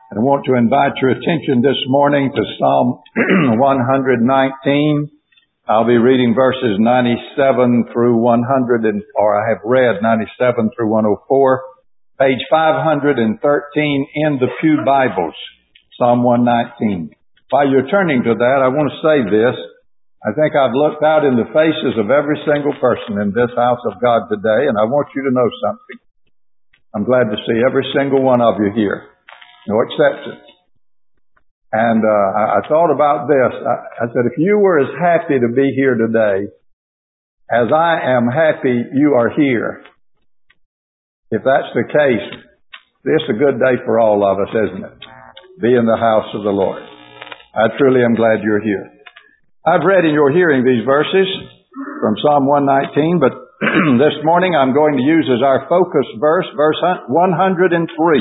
And I want to invite your attention this morning to Psalm 119. I'll be reading verses 97 through 100, I have read 97 through 104, page 513 in the Pew Bibles, Psalm 119. While you're turning to that, I want to say this. I think I've looked out in the faces of every single person in this house of God today, and I want you to know something. I'm glad to see every single one of you here. No exceptions. And I thought about this. I said, if you were as happy to be here today as I am happy you are here, if that's the case, this is a good day for all of us, isn't it? Be in the house of the Lord. I truly am glad you're here. I've read in your hearing these verses from Psalm 119, but this morning I'm going to use as our focus verse 103.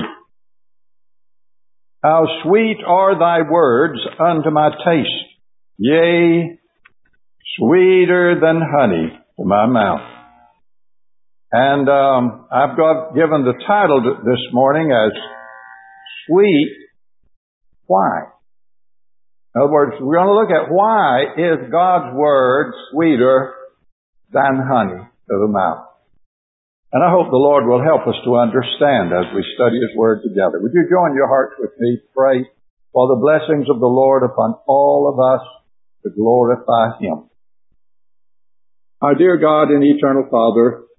How sweet are thy words unto my taste, yea, sweeter than honey to my mouth. And I've given the title this morning as Sweet Why. In other words, we're going to look at why is God's Word sweeter than honey to the mouth. And I hope the Lord will help us to understand as we study His Word together. Would you join your hearts with me to pray for the blessings of the Lord upon all of us to glorify Him? Our dear God and eternal Father,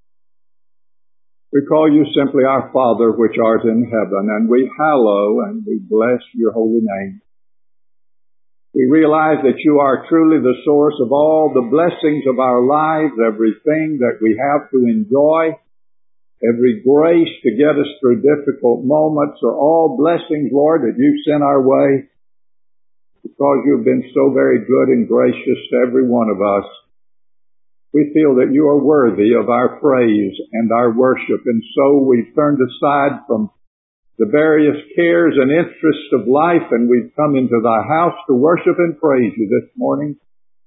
we call you simply our Father which art in heaven, and we hallow and we bless your holy name. We realize that you are truly the source of all the blessings of our lives, everything that we have to enjoy, every grace to get us through difficult moments are all blessings, Lord, that you sent our way because you've been so very good and gracious to every one of us. We feel that you are worthy of our praise and our worship, and so we've turned aside from the various cares and interests of life, and we've come into thy house to worship and praise you this morning.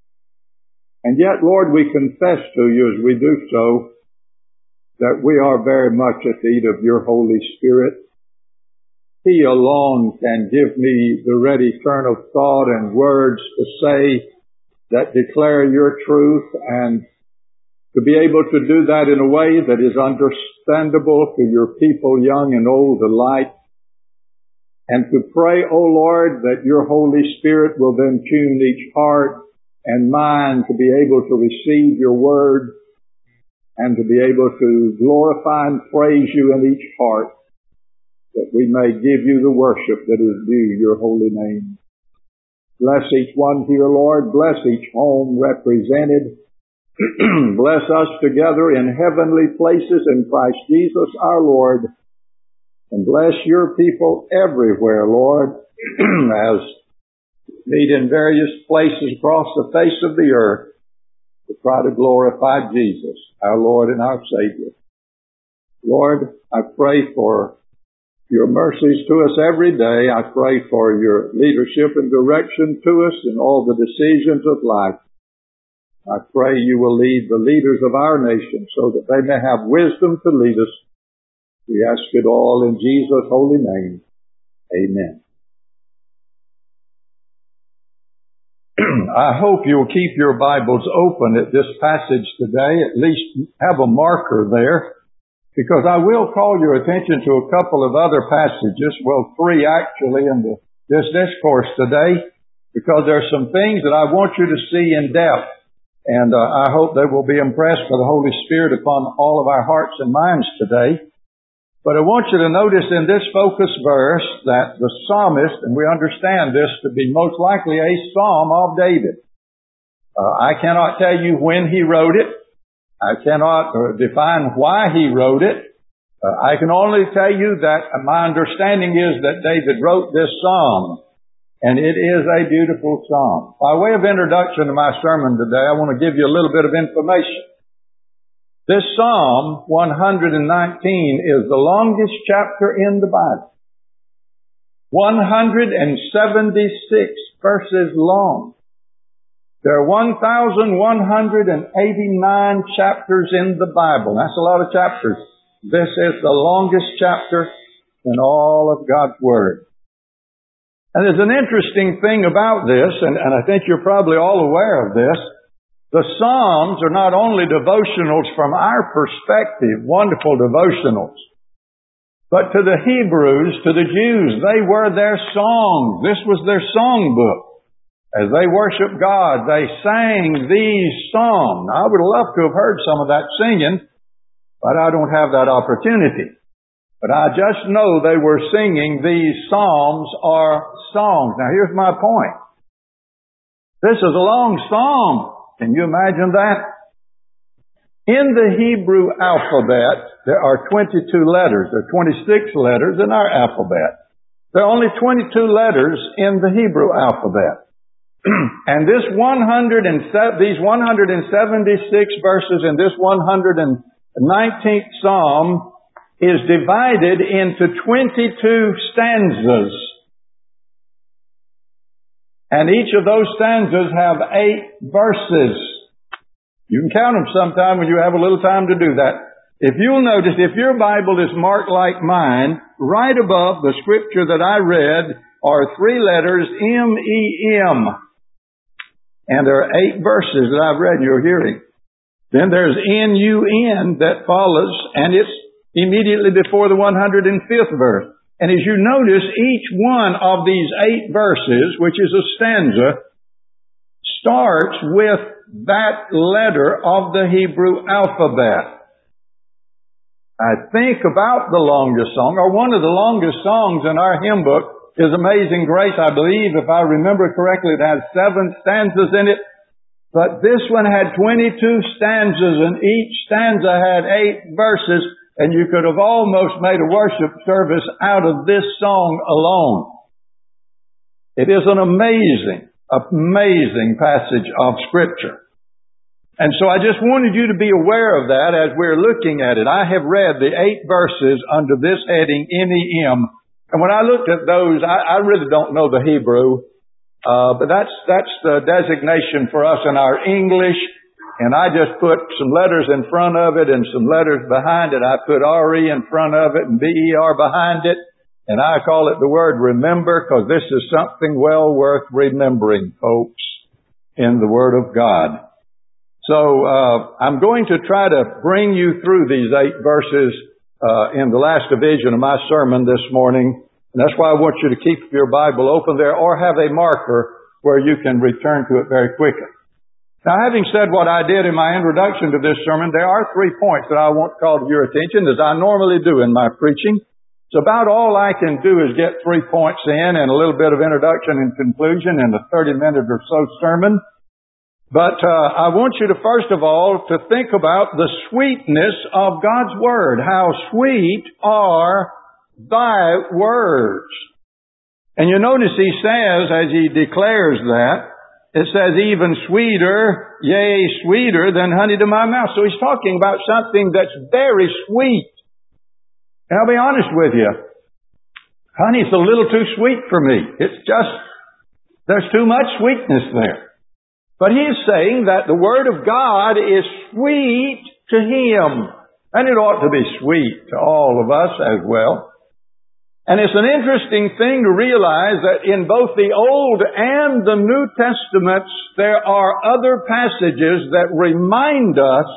And yet, Lord, we confess to you as we do so that we are very much at need of your Holy Spirit. He alone can give me the ready turn of thought and words to say that declare your truth, and to be able to do that in a way that is understandable to your people, young and old alike. And to pray, O Lord, that your Holy Spirit will then tune each heart and mind to be able to receive your word and to be able to glorify and praise you in each heart, that we may give you the worship that is due your holy name. Bless each one here, Lord. Bless each home represented. Bless us together in heavenly places in Christ Jesus our Lord. And bless your people everywhere, Lord, as meet in various places across the face of the earth to try to glorify Jesus, our Lord and our Savior. Lord, I pray for your mercies to us every day. I pray for your leadership and direction to us in all the decisions of life. I pray you will lead the leaders of our nation so that they may have wisdom to lead us. We ask it all in Jesus' holy name. Amen. I hope you'll keep your Bibles open at this passage today. At least have a marker there, because I will call your attention to a couple of other passages, well, three actually in this discourse today, because there's some things that I want you to see in depth. And I hope they will be impressed by the Holy Spirit upon all of our hearts and minds today. But I want you to notice in this focus verse that the psalmist, and we understand this to be most likely a psalm of David. I cannot tell you when he wrote it. I cannot define why he wrote it. I can only tell you that my understanding is that David wrote this psalm. And it is a beautiful psalm. By way of introduction to my sermon today, I want to give you a little bit of information. This Psalm 119 is the longest chapter in the Bible. 176 verses long. There are 1,189 chapters in the Bible. That's a lot of chapters. This is the longest chapter in all of God's Word. And there's an interesting thing about this, and I think you're probably all aware of this. The Psalms are not only devotionals from our perspective, wonderful devotionals, but to the Hebrews, to the Jews, they were their song. This was their songbook. As they worshiped God, they sang these psalms. I would love to have heard some of that singing, but I don't have that opportunity. But I just know they were singing these psalms or songs. Now here's my point. This is a long psalm. Can you imagine that? In the Hebrew alphabet, there are 22 letters. There are 26 letters in our alphabet. There are only 22 letters in the Hebrew alphabet. And these 176 verses in this 119th Psalm is divided into 22 stanzas. And each of those stanzas have 8 verses. You can count them sometime when you have a little time to do that. If you'll notice, if your Bible is marked like mine, right above the scripture that I read are 3 letters, M-E-M. And there are 8 verses that I've read you're hearing. Then there's N-U-N that follows, and it's immediately before the 105th verse. And as you notice, each one of these 8 verses, which is a stanza, starts with that letter of the Hebrew alphabet. I think about the longest song, or one of the longest songs in our hymn book, is Amazing Grace. I believe, if I remember correctly, it has 7 stanzas in it. But this one had 22 stanzas, and each stanza had 8 verses, and you could have almost made a worship service out of this song alone. It is an amazing passage of Scripture. And so I just wanted you to be aware of that as we're looking at it. I have read the 8 verses under this heading, N-E-M. And when I looked at those, I really don't know the Hebrew, but that's the designation for us in our English. And I just put some letters in front of it and some letters behind it. I put R-E in front of it and B-E-R behind it. And I call it the word remember, because this is something well worth remembering, folks, in the Word of God. So I'm going to try to bring you through these 8 verses in the last division of my sermon this morning. And that's why I want you to keep your Bible open there or have a marker where you can return to it very quickly. Now, having said what I did in my introduction to this sermon, there are 3 points that I want to call to your attention, as I normally do in my preaching. It's about all I can do is get 3 points in and a little bit of introduction and conclusion in a 30-minute or so sermon. But I want you to, first of all, to think about the sweetness of God's Word. How sweet are thy words. And you notice he says, as he declares that, it says, even sweeter, yea, sweeter than honey to my mouth. So he's talking about something that's very sweet. And I'll be honest with you, honey's a little too sweet for me. It's just, there's too much sweetness there. But he is saying that the Word of God is sweet to him. And it ought to be sweet to all of us as well. And it's an interesting thing to realize that in both the Old and the New Testaments, there are other passages that remind us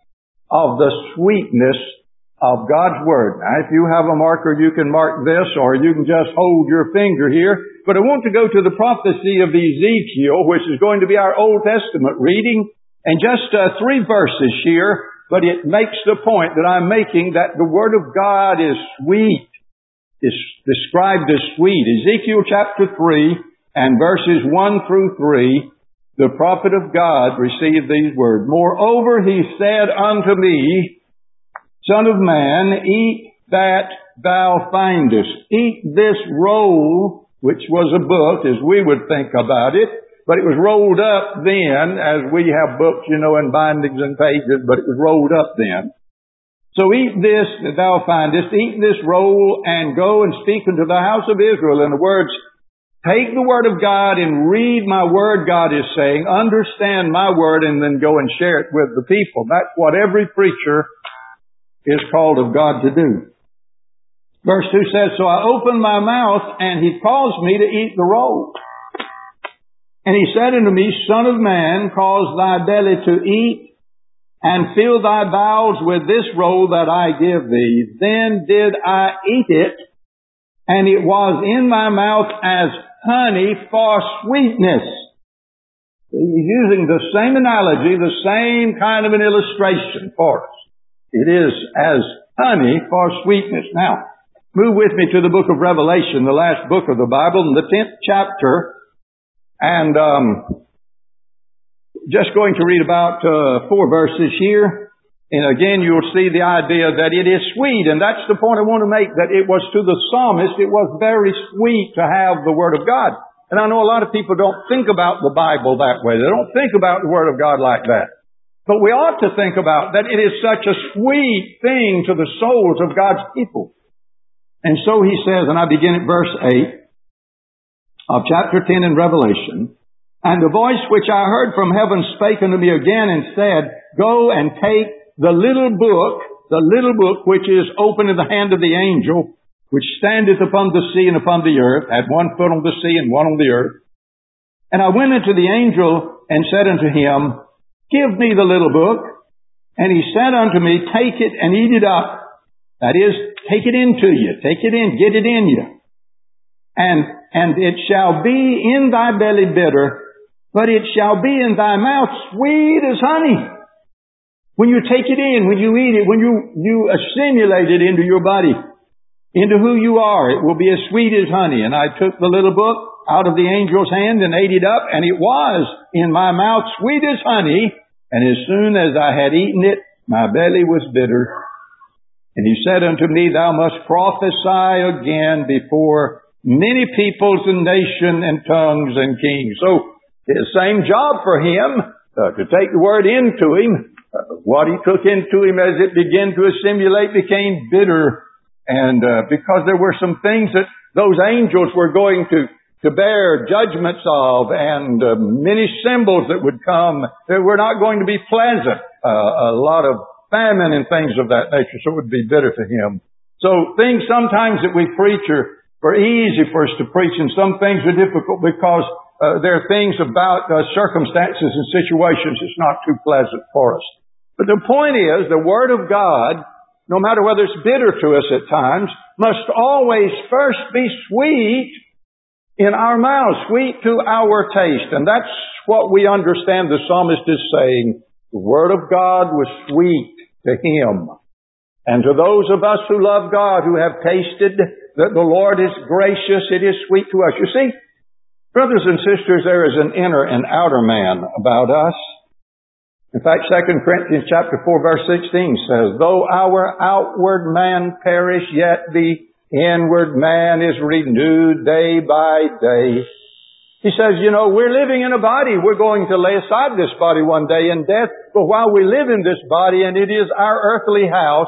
of the sweetness of God's Word. Now, if you have a marker, you can mark this, or you can just hold your finger here. But I want to go to the prophecy of Ezekiel, which is going to be our Old Testament reading, and just 3 verses here, but it makes the point that I'm making, that the Word of God is sweet. It's described as sweet. Ezekiel chapter 3 and verses 1 through 3, the prophet of God received these words. Moreover, he said unto me, Son of man, eat that thou findest. Eat this roll, which was a book, as we would think about it, but it was rolled up then, as we have books, in bindings and pages, but it was rolled up then. So eat this that thou findest, eat this roll, and go and speak unto the house of Israel. In the words, take the Word of God and read my Word, God is saying. Understand my Word, and then go and share it with the people. That's what every preacher is called of God to do. Verse 2 says, So I opened my mouth, and he caused me to eat the roll. And he said unto me, Son of man, cause thy belly to eat, and fill thy bowels with this roll that I give thee. Then did I eat it, and it was in my mouth as honey for sweetness. He's using the same analogy, the same kind of an illustration for us. It is as honey for sweetness. Now, move with me to the book of Revelation, the last book of the Bible, in the 10th chapter. And just going to read about 4 verses here. And again, you'll see the idea that it is sweet. And that's the point I want to make, that it was to the psalmist, it was very sweet to have the Word of God. And I know a lot of people don't think about the Bible that way. They don't think about the Word of God like that. But we ought to think about that it is such a sweet thing to the souls of God's people. And so he says, and I begin at verse 8 of chapter 10 in Revelation, And the voice which I heard from heaven spake unto me again and said, Go and take the little book which is open in the hand of the angel, which standeth upon the sea and upon the earth, had one foot on the sea and one on the earth. And I went unto the angel and said unto him, Give me the little book. And he said unto me, Take it and eat it up. That is, take it into you. Take it in, get it in you. And it shall be in thy belly bitter, but it shall be in thy mouth sweet as honey. When you take it in, when you eat it, when you assimilate it into your body, into who you are, it will be as sweet as honey. And I took the little book out of the angel's hand and ate it up, and it was in my mouth sweet as honey. And as soon as I had eaten it, my belly was bitter. And he said unto me, Thou must prophesy again before many peoples and nations and tongues and kings. So, the same job for him, to take the word into him. What he took into him as it began to assimilate became bitter. And because there were some things that those angels were going to bear judgments of, and many symbols that would come that were not going to be pleasant. A lot of famine and things of that nature, so it would be bitter to him. So things sometimes that we preach are easy for us to preach, and some things are difficult because there are things about circumstances and situations that's not too pleasant for us. But the point is, the Word of God, no matter whether it's bitter to us at times, must always first be sweet in our mouths, sweet to our taste. And that's what we understand the psalmist is saying. The Word of God was sweet to him. And to those of us who love God, who have tasted that the Lord is gracious, it is sweet to us. You see, brothers and sisters, there is an inner and outer man about us. In fact, 2 Corinthians chapter 4 verse 16 says, Though our outward man perish, yet the inward man is renewed day by day. He says, we're living in a body. We're going to lay aside this body one day in death. But while we live in this body, and it is our earthly house,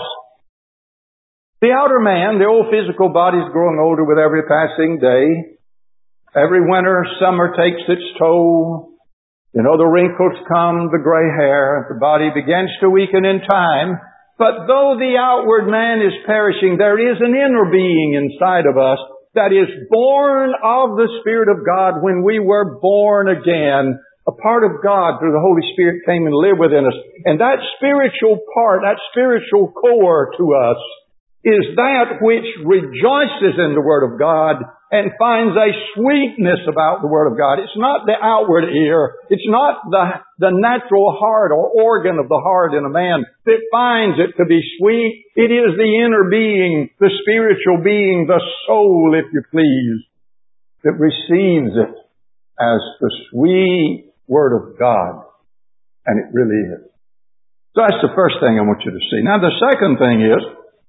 the outer man, the old physical body, is growing older with every passing day. Every winter, summer takes its toll. The wrinkles come, the gray hair. The body begins to weaken in time. But though the outward man is perishing, there is an inner being inside of us that is born of the Spirit of God when we were born again. A part of God through the Holy Spirit came and lived within us. And that spiritual part, that spiritual core to us, is that which rejoices in the Word of God and finds a sweetness about the Word of God. It's not the outward ear. It's not the natural heart or organ of the heart in a man that finds it to be sweet. It is the inner being, the spiritual being, the soul, if you please, that receives it as the sweet Word of God. And it really is. So that's the first thing I want you to see. Now the second thing is,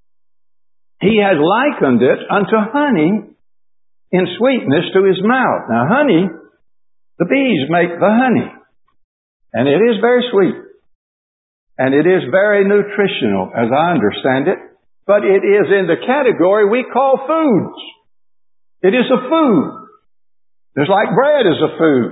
he has likened it unto honey in sweetness to his mouth. Now honey, the bees make the honey. And it is very sweet. And it is very nutritional, as I understand it. But it is in the category we call foods. It is a food. Just like bread is a food.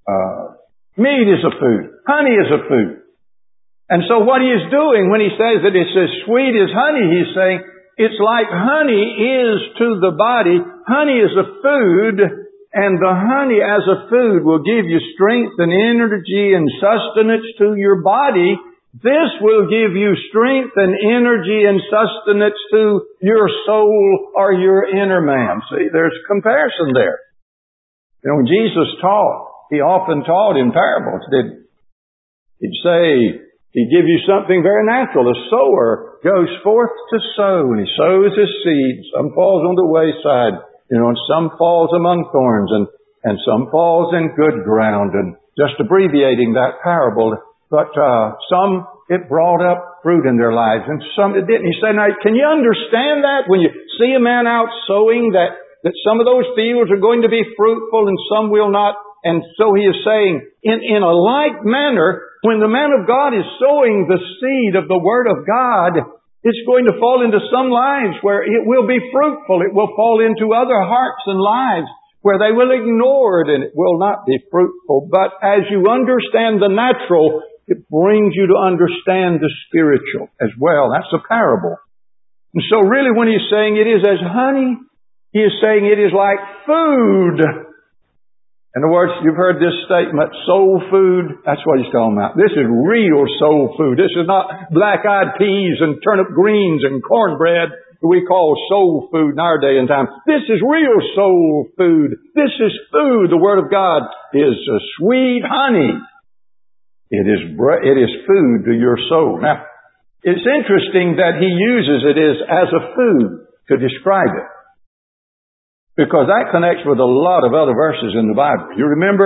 Meat is a food. Honey is a food. And so what he is doing when he says that it's as sweet as honey, he's saying, It's like honey is to the body. Honey is a food, and the honey as a food will give you strength and energy and sustenance to your body. This will give you strength and energy and sustenance to your soul or your inner man. See, there's comparison there. You know, when Jesus taught, He often taught in parables, didn't He? He'd say, He'd give you something very natural. A sower goes forth to sow, and he sows his seed. Some falls on the wayside, and some falls among thorns, and some falls in good ground. And just abbreviating that parable, but some it brought up fruit in their lives, and some it didn't. He said, now, can you understand that when you see a man out sowing, that some of those fields are going to be fruitful and some will not? And so he is saying, in a like manner, when the man of God is sowing the seed of the Word of God, it's going to fall into some lives where it will be fruitful. It will fall into other hearts and lives where they will ignore it and it will not be fruitful. But as you understand the natural, it brings you to understand the spiritual as well. That's a parable. And so really when he's saying it is as honey, he is saying it is like food. In other words, you've heard this statement, soul food. That's what he's talking about. This is real soul food. This is not black-eyed peas and turnip greens and cornbread that we call soul food in our day and time. This is real soul food. This is food. The Word of God is sweet honey. It is food to your soul. Now, it's interesting that he uses it as a food to describe it, because that connects with a lot of other verses in the Bible. You remember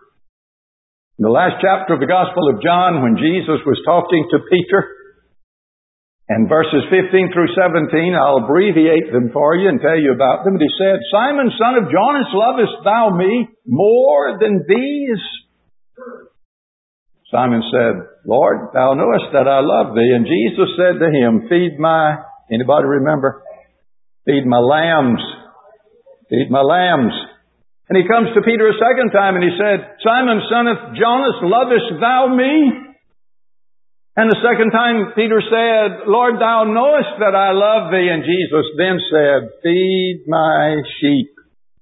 in the last chapter of the Gospel of John when Jesus was talking to Peter, and verses 15 through 17, I'll abbreviate them for you and tell you about them. And he said, Simon, son of Jonas, lovest thou me more than these? Simon said, Lord, thou knowest that I love thee. And Jesus said to him, anybody remember? Feed my lambs. Feed my lambs. And he comes to Peter a second time and he said, Simon, son of Jonas, lovest thou me? And the second time Peter said, Lord, thou knowest that I love thee. And Jesus then said, feed my sheep.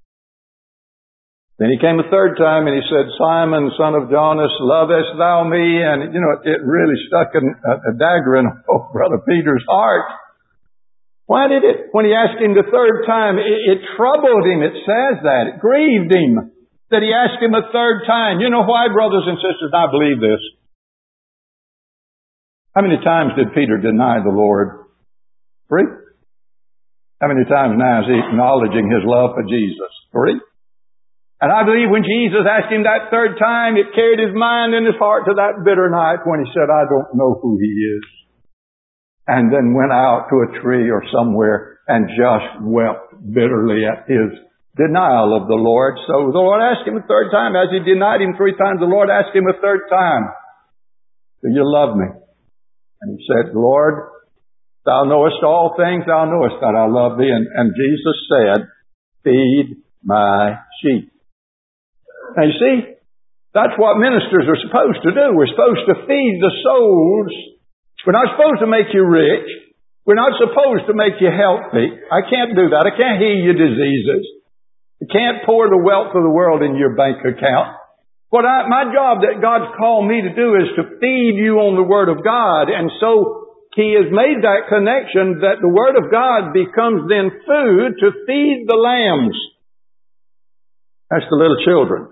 Then he came a third time and he said, Simon, son of Jonas, lovest thou me? And it really stuck a dagger in Brother Peter's heart. Why did it? When he asked him the third time, it troubled him. It says that. It grieved him that he asked him a third time. You know why, brothers and sisters? I believe this. How many times did Peter deny the Lord? 3. How many times now is he acknowledging his love for Jesus? 3. And I believe when Jesus asked him that third time, it carried his mind and his heart to that bitter night when he said, I don't know who he is. And then went out to a tree or somewhere and just wept bitterly at his denial of the Lord. So the Lord asked him a third time. As he denied him 3 times, the Lord asked him a third time, do you love me? And he said, Lord, thou knowest all things. Thou knowest that I love thee. And Jesus said, feed my sheep. Now you see, that's what ministers are supposed to do. We're supposed to feed the souls. We're not supposed to make you rich. We're not supposed to make you healthy. I can't do that. I can't heal your diseases. I can't pour the wealth of the world in your bank account. My job that God's called me to do is to feed you on the Word of God. And so He has made that connection that the Word of God becomes then food to feed the lambs. That's the little children.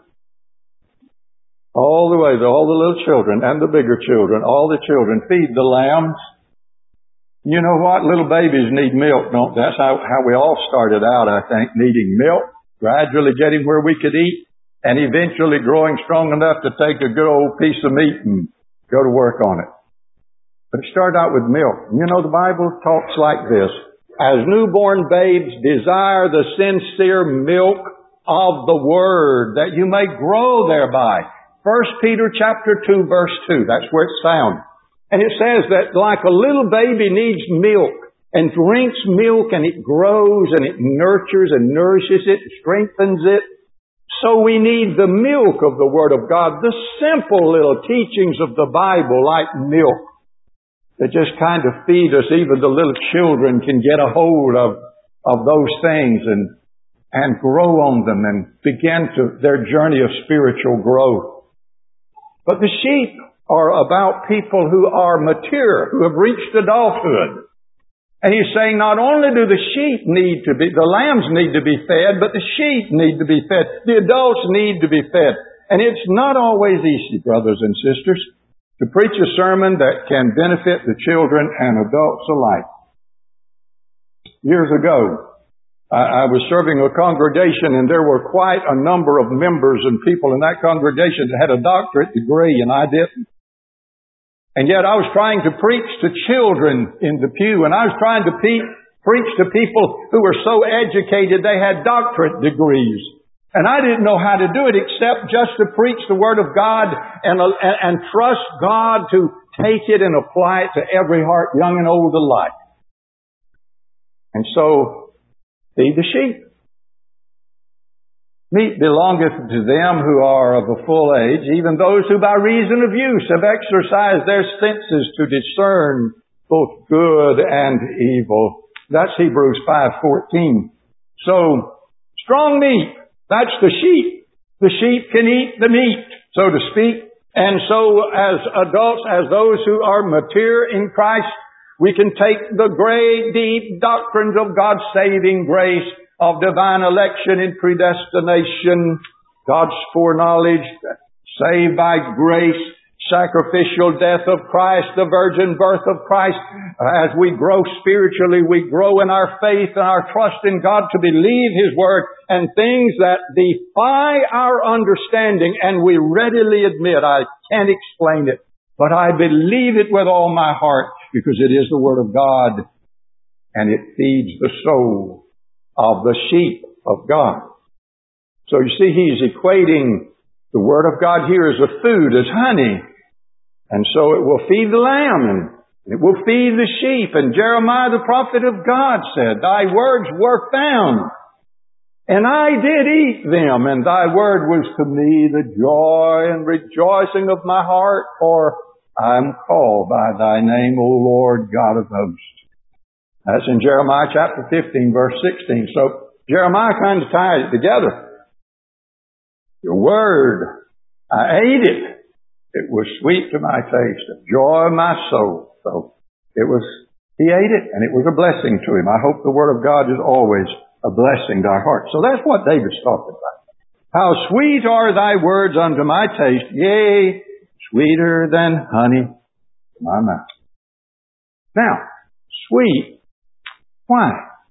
All the way, all the little children and the bigger children, all the children feed the lambs. You know what? Little babies need milk, don't they? That's how we all started out, I think, needing milk, gradually getting where we could eat, and eventually growing strong enough to take a good old piece of meat and go to work on it. But it started out with milk. You know, the Bible talks like this. As newborn babes desire the sincere milk of the Word, that you may grow thereby. 1 Peter chapter 2, verse 2. That's where it's found. And it says that like a little baby needs milk and drinks milk and it grows and it nurtures and nourishes it, strengthens it. So we need the milk of the Word of God, the simple little teachings of the Bible like milk. that just kind of feed us. Even the little children can get a hold of those things and grow on them and begin their journey of spiritual growth. But the sheep are about people who are mature, who have reached adulthood. And He's saying not only do the lambs need to be fed, but the sheep need to be fed. The adults need to be fed. And it's not always easy, brothers and sisters, to preach a sermon that can benefit the children and adults alike. Years ago, I was serving a congregation, and there were quite a number of members and people in that congregation that had a doctorate degree, and I didn't. And yet I was trying to preach to children in the pew, and I was trying to preach to people who were so educated they had doctorate degrees. And I didn't know how to do it except just to preach the Word of God and trust God to take it and apply it to every heart, young and old alike. And so, feed the sheep. Meat belongeth to them who are of a full age, even those who by reason of use have exercised their senses to discern both good and evil. That's Hebrews 5:14. So, strong meat, that's the sheep. The sheep can eat the meat, so to speak. And so, as adults, as those who are mature in Christ, we can take the great, deep doctrines of God's saving grace, of divine election and predestination, God's foreknowledge, saved by grace, sacrificial death of Christ, the virgin birth of Christ. As we grow spiritually, we grow in our faith and our trust in God to believe His Word, and things that defy our understanding, and we readily admit, I can't explain it, but I believe it with all my heart, because it is the Word of God, and it feeds the soul of the sheep of God. So you see, He's equating the Word of God here as a food, as honey. And so it will feed the lamb, and it will feed the sheep. And Jeremiah the prophet of God said, Thy words were found, and I did eat them, and Thy word was to me the joy and rejoicing of my heart, for I am called by Thy name, O Lord God of hosts. That's in Jeremiah chapter 15, verse 16. So Jeremiah kind of ties it together. Your word, I ate it. It was sweet to my taste, a joy of my soul. So he ate it, and it was a blessing to him. I hope the Word of God is always a blessing to our hearts. So that's what David's talking about. How sweet are Thy words unto my taste, yea, sweeter than honey to my mouth. Now, sweet. Why?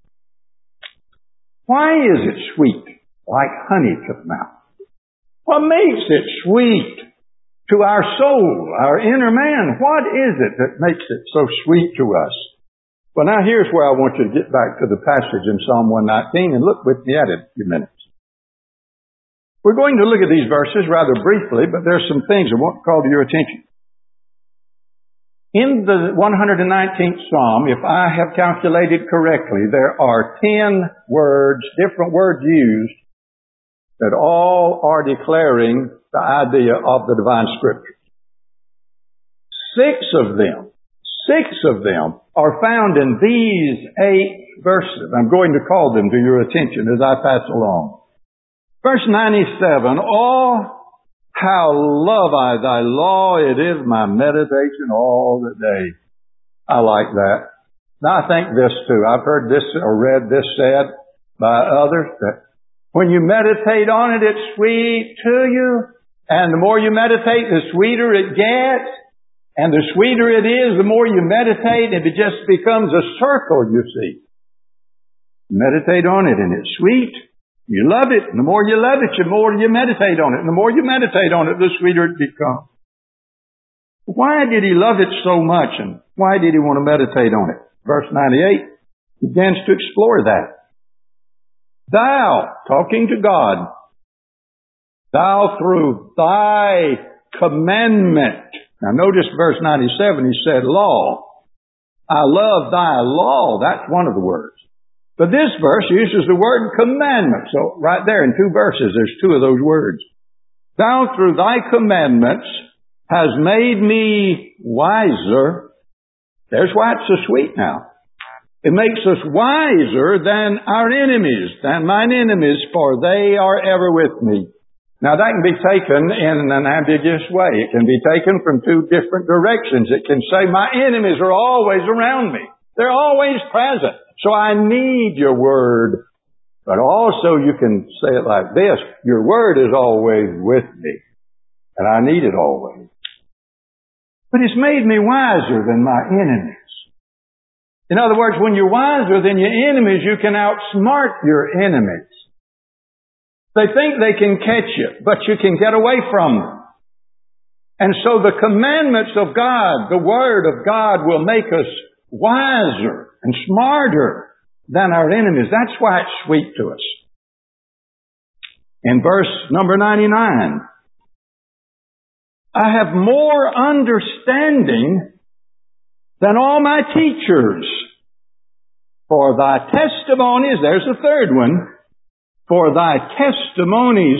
Why is it sweet like honey to the mouth? What makes it sweet to our soul, our inner man? What is it that makes it so sweet to us? Well, now here's where I want you to get back to the passage in Psalm 119 and look with me at it a few minutes. We're going to look at these verses rather briefly, but there's some things I want to call to your attention. In the 119th Psalm, if I have calculated correctly, there are 10 words, different words used, that all are declaring the idea of the divine scriptures. Six of them are found in these 8 verses. I'm going to call them to your attention as I pass along. Verse 97, how love I Thy law, it is my meditation all the day. I like that. Now I think this too. I've heard this or read this said by others, that when you meditate on it, it's sweet to you. And the more you meditate, the sweeter it gets. And the sweeter it is, the more you meditate, and it just becomes a circle, you see. Meditate on it, and it's sweet. You love it, and the more you love it, the more you meditate on it. And the more you meditate on it, the sweeter it becomes. Why did He love it so much, and why did He want to meditate on it? Verse 98 begins to explore that. Thou, talking to God, Thou through Thy commandment. Now notice verse 97, He said law. I love Thy law. That's one of the words. But this verse uses the word commandment. So right there in 2 verses, there's 2 of those words. Thou through Thy commandments has made me wiser There's why it's so sweet now. It makes us wiser than our enemies, than mine enemies, for they are ever with me. Now that can be taken in an ambiguous way. It can be taken from two different directions. It can say, my enemies are always around me. They're always present. So I need your word. But also you can say it like this, your word is always with me, and I need it always. But it's made me wiser than my enemies. In other words, when you're wiser than your enemies, you can outsmart your enemies. They think they can catch you, but you can get away from them. And so the commandments of God, the Word of God, will make us wiser and smarter than our enemies. That's why it's sweet to us. In verse number 99, I have more understanding than all my teachers. For thy testimonies, there's the third one, for thy testimonies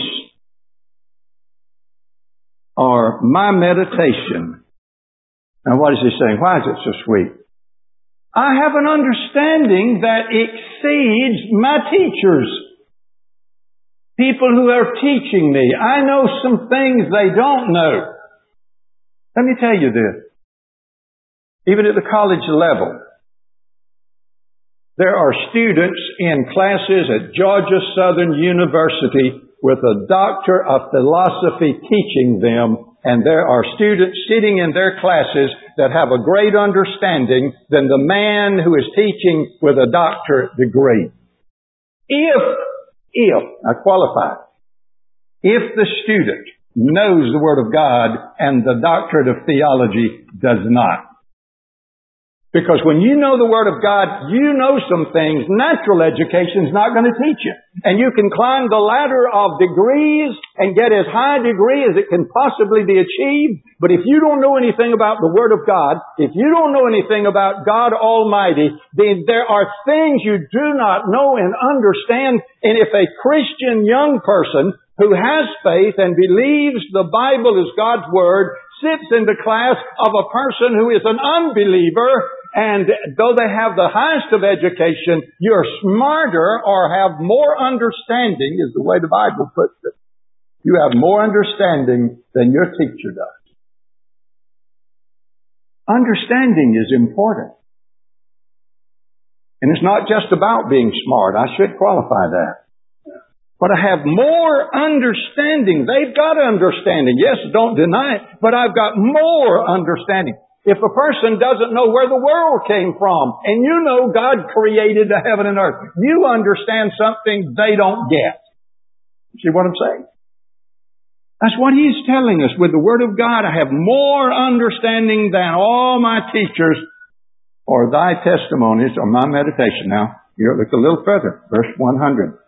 are my meditation. Now what is he saying? Why is it so sweet? I have an understanding that exceeds my teachers. People who are teaching me. I know some things they don't know. Let me tell you this. Even at the college level, there are students in classes at Georgia Southern University with a doctor of philosophy teaching them, and there are students sitting in their classes that have a great understanding than the man who is teaching with a doctorate degree. I qualify, if the student knows the Word of God and the doctorate of theology does not. Because when you know the Word of God, you know some things natural education is not going to teach you. And you can climb the ladder of degrees and get as high a degree as it can possibly be achieved. But if you don't know anything about the Word of God, if you don't know anything about God Almighty, then there are things you do not know and understand. And if a Christian young person who has faith and believes the Bible is God's Word sits in the class of a person who is an unbeliever, and though they have the highest of education, you're smarter or have more understanding, is the way the Bible puts it. You have more understanding than your teacher does. Understanding is important. And it's not just about being smart. I should qualify that. But I have more understanding. They've got understanding. Yes, don't deny it. But I've got more understanding. If a person doesn't know where the world came from, and you know God created the heaven and earth, you understand something they don't get. See what I'm saying? That's what he's telling us. With the Word of God, I have more understanding than all my teachers, or thy testimonies, or my meditation. Now, here, look a little further. Verse 100.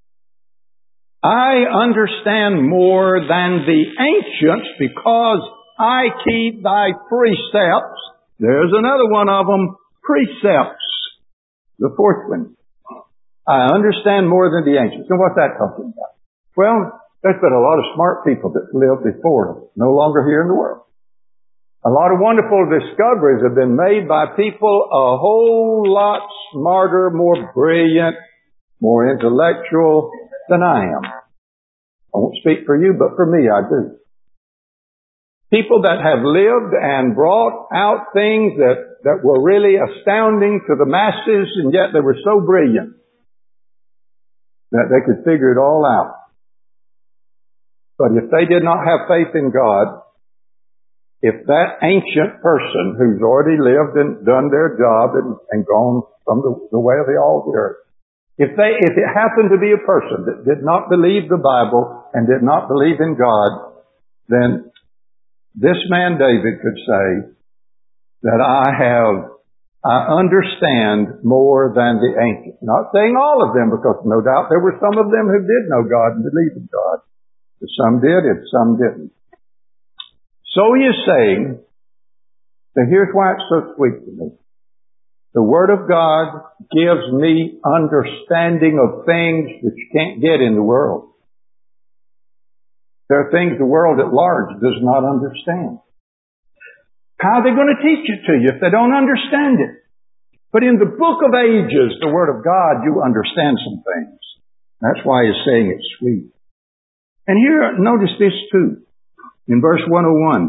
I understand more than the ancients because I keep thy precepts. There's another one of them, precepts. The fourth one. I understand more than the ancients. And what's that talking about? Well, there's been a lot of smart people that lived before us, no longer here in the world. A lot of wonderful discoveries have been made by people a whole lot smarter, more brilliant, more intellectual than I am. I won't speak for you, but for me I do. People that have lived and brought out things that were really astounding to the masses, and yet they were so brilliant that they could figure it all out. But if they did not have faith in God, if that ancient person who's already lived and done their job and gone from the way of the all the earth, if it happened to be a person that did not believe the Bible and did not believe in God, then this man David could say that I understand more than the ancients. Not saying all of them, because no doubt there were some of them who did know God and believed in God. But some did and some didn't. So he is saying that here's why it's so sweet to me. The Word of God gives me understanding of things that you can't get in the world. There are things the world at large does not understand. How are they going to teach it to you if they don't understand it? But in the book of ages, the Word of God, you understand some things. That's why he's saying it's sweet. And here, notice this too. In verse 101,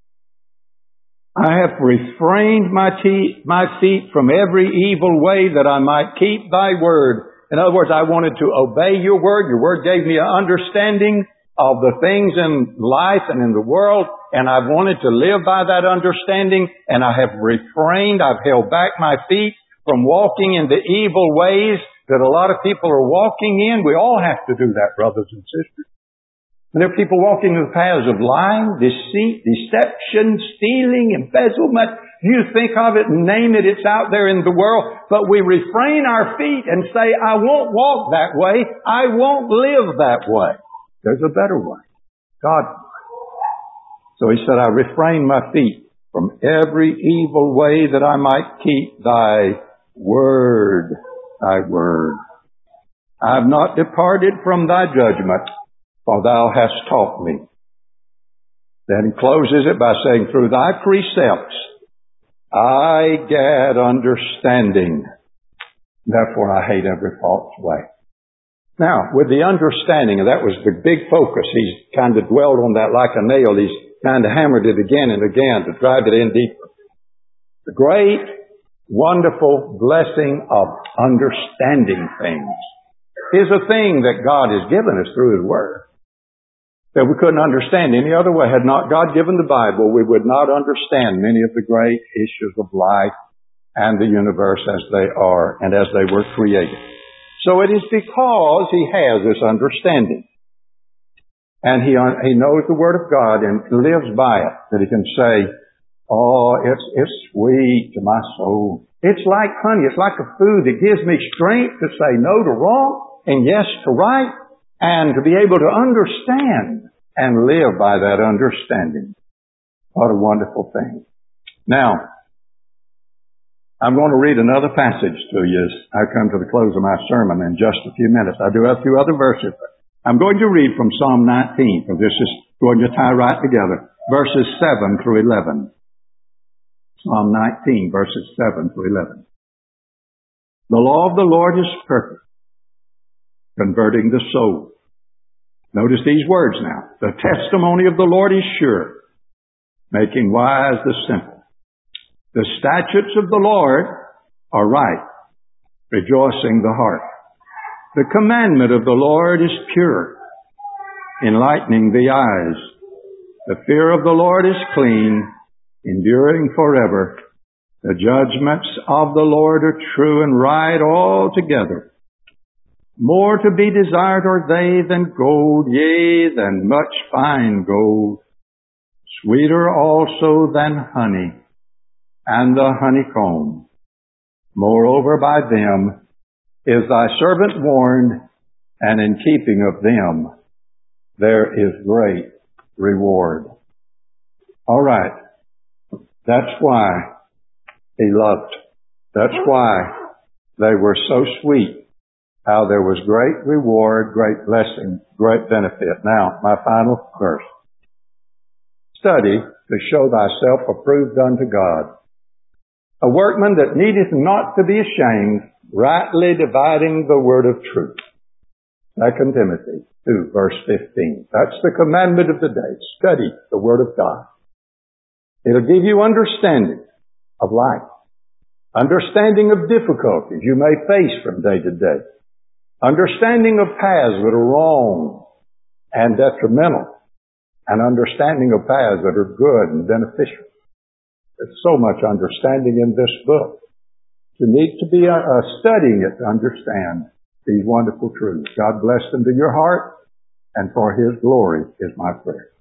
I have refrained my feet from every evil way that I might keep thy word. In other words, I wanted to obey your word. Your word gave me an understanding of the things in life and in the world, and I wanted to live by that understanding, and I have refrained, I've held back my feet from walking in the evil ways that a lot of people are walking in. We all have to do that, brothers and sisters. And there are people walking in the paths of lying, deceit, deception, stealing, embezzlement. You think of it and name it, it's out there in the world. But we refrain our feet and say, I won't walk that way. I won't live that way. There's a better way. God. So he said, I refrain my feet from every evil way that I might keep thy word. Thy word. I have not departed from thy judgment, for thou hast taught me. Then he closes it by saying, through thy precepts I get understanding. Therefore I hate every false way. Now, with the understanding, and that was the big focus, he's kind of dwelled on that like a nail. He's kind of hammered it again and again to drive it in deeper. The great, wonderful blessing of understanding things is a thing that God has given us through His Word. That we couldn't understand any other way. Had not God given the Bible, we would not understand many of the great issues of life and the universe as they are and as they were created. So it is because He has this understanding. And He knows the Word of God and lives by it, that He can say, oh, it's sweet to my soul. It's like honey. It's like a food that gives me strength to say no to wrong and yes to right, and to be able to understand and live by that understanding. What a wonderful thing. Now, I'm going to read another passage to you as I come to the close of my sermon in just a few minutes. I do have a few other verses. I'm going to read from Psalm 19, because this is going to tie right together. Verses 7 through 11. Psalm 19, verses 7 through 11. The law of the Lord is perfect, converting the soul. Notice these words now. The testimony of the Lord is sure, making wise the simple. The statutes of the Lord are right, rejoicing the heart. The commandment of the Lord is pure, enlightening the eyes. The fear of the Lord is clean, enduring forever. The judgments of the Lord are true and right altogether. More to be desired are they than gold, yea, than much fine gold. Sweeter also than honey and the honeycomb. Moreover, by them is thy servant warned, and in keeping of them there is great reward. All right. That's why He loved. That's why they were so sweet. How there was great reward, great blessing, great benefit. Now, my final verse. Study to show thyself approved unto God, a workman that needeth not to be ashamed, rightly dividing the word of truth. 2 Timothy 2, verse 15. That's the commandment of the day. Study the Word of God. It'll give you understanding of life, understanding of difficulties you may face from day to day, understanding of paths that are wrong and detrimental, and understanding of paths that are good and beneficial. There's so much understanding in this book. You need to be studying it to understand these wonderful truths. God bless them to your heart, and for His glory is my prayer.